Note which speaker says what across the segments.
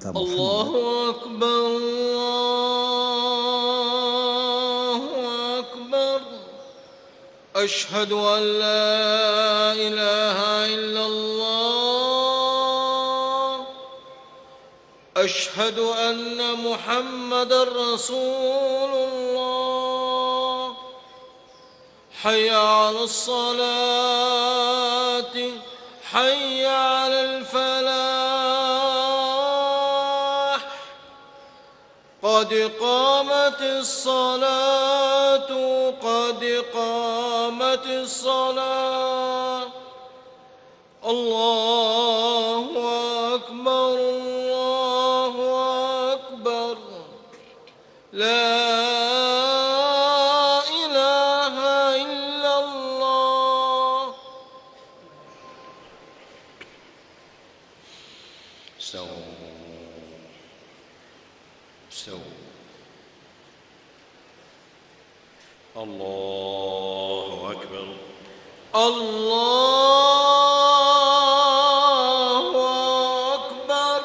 Speaker 1: محمد.
Speaker 2: الله أكبر الله أكبر. أشهد أن لا إله إلا الله. أشهد أن محمدًا رسول الله. حي على الصلاة حي على الفلاح. قد قامت الصلاة قد قامت الصلاة. الله أكبر الله أكبر. لا إله إلا الله.
Speaker 3: استووا. الله أكبر
Speaker 2: الله أكبر.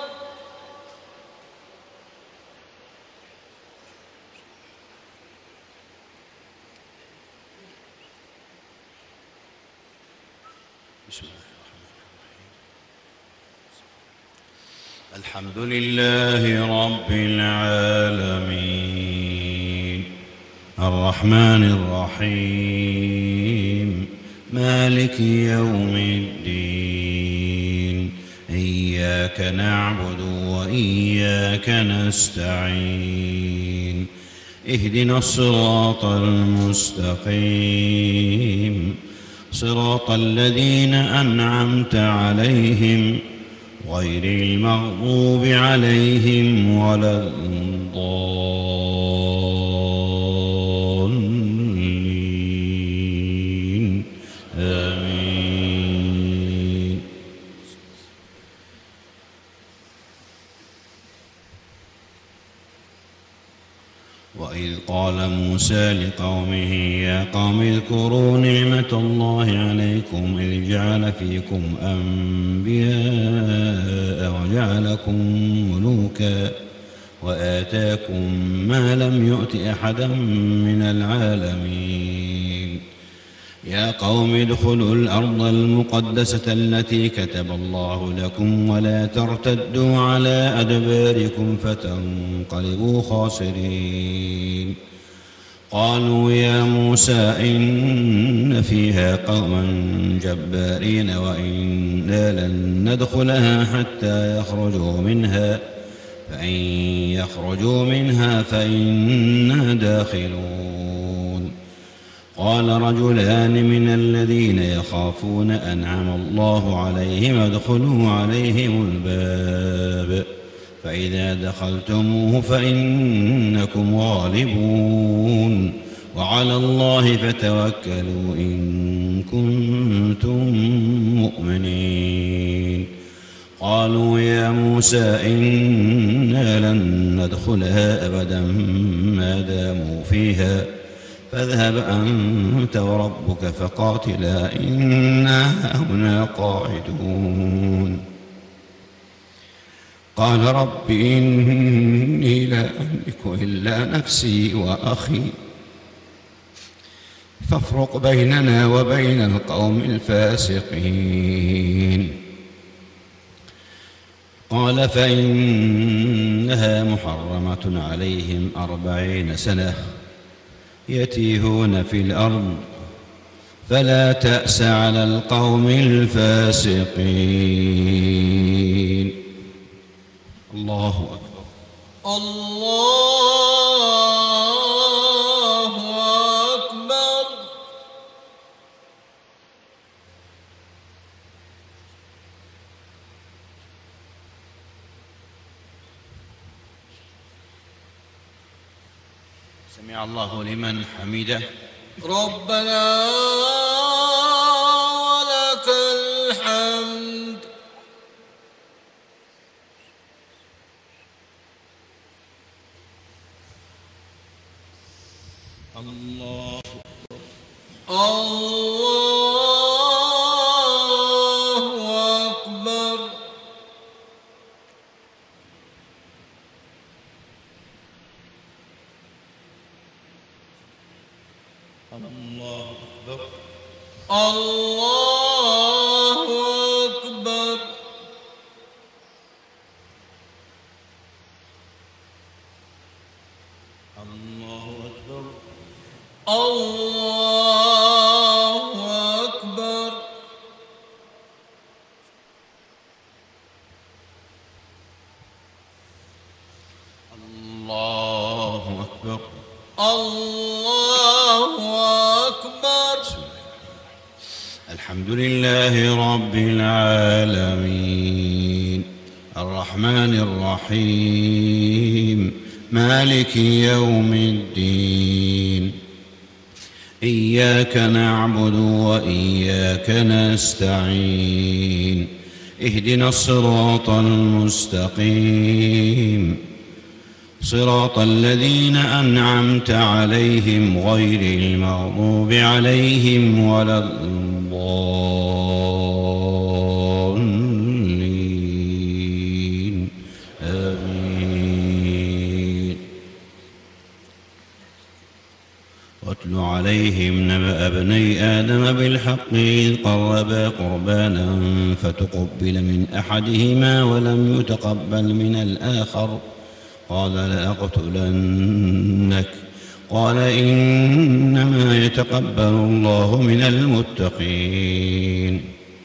Speaker 3: بسم الله الرحمن الرحيم. الحمد لله رب العالمين الرحمن الرحيم مالك يوم الدين. إياك نعبد وإياك نستعين. اهدنا الصراط المستقيم صراط الذين أنعمت عليهم غير المغضوب عليهم ولا الضالين. آمين. وإذ قال موسى لقومه يا قوم اذكروا نعمة الله عليكم إذ جعل فيكم أنبياء وجعلكم ملوكا وآتاكم ما لم يؤت أحدا من العالمين. يا قوم ادخلوا الأرض المقدسة التي كتب الله لكم ولا ترتدوا على أدباركم فتنقلبوا خاسرين. قالوا يا موسى إن فيها قوما جبارين وإنا لن ندخلها حتى يخرجوا منها فإن يخرجوا منها فإنا داخلون. قال رجلان من الذين يخافون أنعم الله عليهم ادخلوا عليهم الباب فإذا دخلتموه فإنكم غالبون وعلى الله فتوكلوا إن كنتم مؤمنين. قالوا يا موسى إنا لن ندخلها أبدا ما داموا فيها فاذهب أنت وربك فقاتلا إنا هنا قاعدون. قال رب إني لا أملك إلا نفسي وأخي فافرق بيننا وبين القوم الفاسقين. قال فإنها محرمة عليهم 40 سنة يتيهون في الأرض فلا تأس على القوم الفاسقين. الله أكبر
Speaker 2: الله أكبر.
Speaker 3: سمع الله لمن حمده.
Speaker 2: ربنا ولك الحمد.
Speaker 3: الله
Speaker 2: الله أكبر.
Speaker 3: الله أكبر
Speaker 2: الله أكبر
Speaker 3: الله أكبر
Speaker 2: الله أكبر
Speaker 3: الله أكبر
Speaker 2: الله أكبر.
Speaker 3: الحمد لله رب العالمين الرحمن الرحيم مالك يوم الدين إياك نعبد وإياك نستعين اهدنا الصراط المستقيم صراط الذين أنعمت عليهم غير المغضوب عليهم ولا الضالين آمين. واتل عليهم نبأ ابني آدم بالحق إذ قربا قربانا فتقبل من أحدهما ولم يتقبل من الآخر قال لأقتلنك قال إنما يتقبل الله من المتقين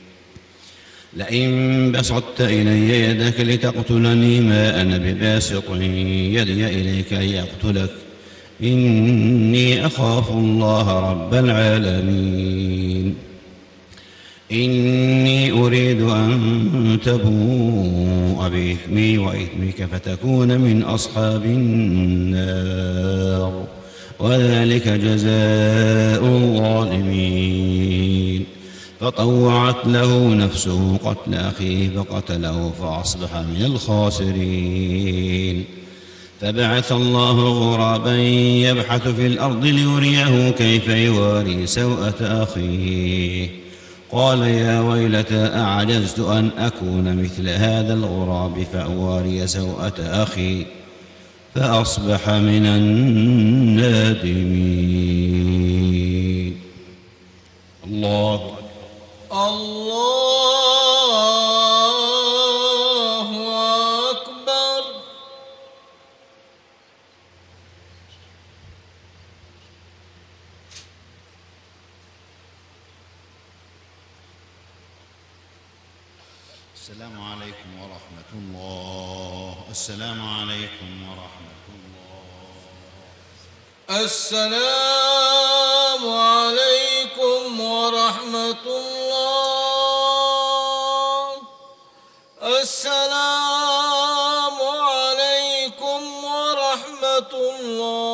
Speaker 3: لئن بسطت إلي يدك لتقتلني ما أنا بباسط يدي إليك لأقتلك إني أخاف الله رب العالمين إني أريد أن تبوء بإثمي وإثمك فتكون من أصحاب النار وذلك جزاء الظالمين. فطوعت له نفسه قتل أخيه فقتله فأصبح من الخاسرين. فبعث الله غرابا يبحث في الأرض ليريه كيف يواري سوءة أخيه قال يا ويلتى أعجزت أن أكون مثل هذا الغراب فأواري سوءة أخي فأصبح من النادمين. الله أكبر
Speaker 2: الله أكبر.
Speaker 3: السلام عليكم ورحمة الله. السلام عليكم ورحمة الله.
Speaker 2: السلام عليكم ورحمة الله. السلام عليكم ورحمة الله.